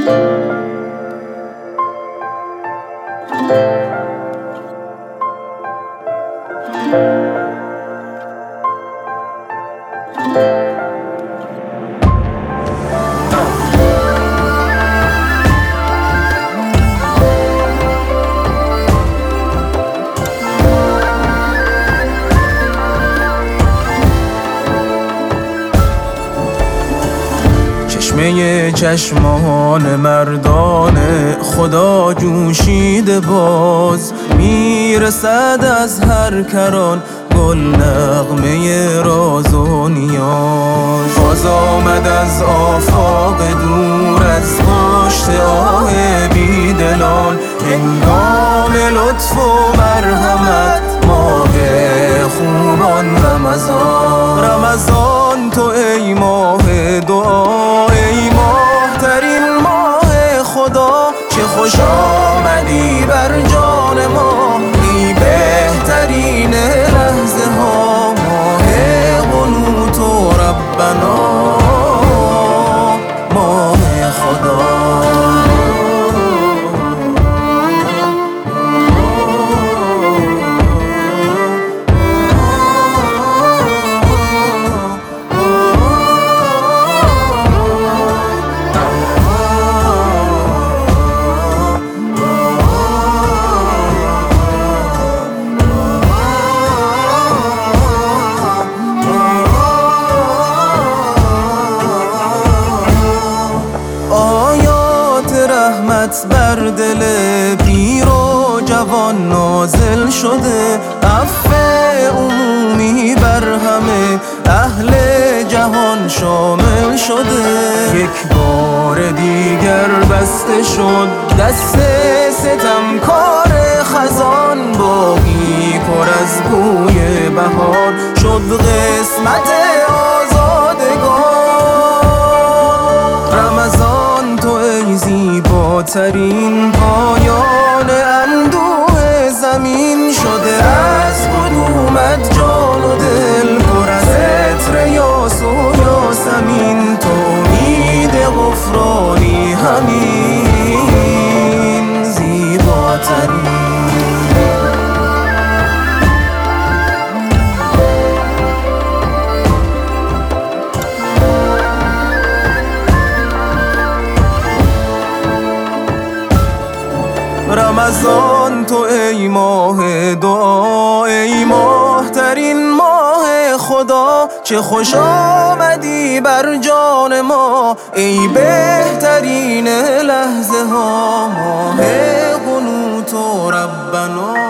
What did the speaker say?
چشمه چشمان مردانه خدا جوشیده باز، میرسد از هر کران گل نغمه راز و نیاز. باز آمد از آفاق دور، از پشت آه بیدلان، هنگام لطف و مرحمت، ماه خوبان رمضان. رمضان تو ای ماه دعا، ای ماه ترین ماه خدا، چه خوش آمدی بر جان ما، ای بهترین لحظه ها، ماه قنوت و ربنا، ماه خدا. رحمت بر دل پیر و جوان نازل شده، عفو عمومی بر همه اهل جهان شامل شده. یک بار دیگر بسته شد دست ستمکار خزان، باغی پر از بوی بهار شد قسمت آزادگان. رمضان تو ای زیباترین پایان اندوه زمین، شده از قدومت جان و دل پر از عطر یاس و یاسمین، تو امید غفرانی همین زیباترین. رمضان تو ای ماه دعا، ای ماه ترین ماه خدا، چه خوش آمدی بر جان ما، ای بهترین لحظه ها، ماه قنوت و ربنا.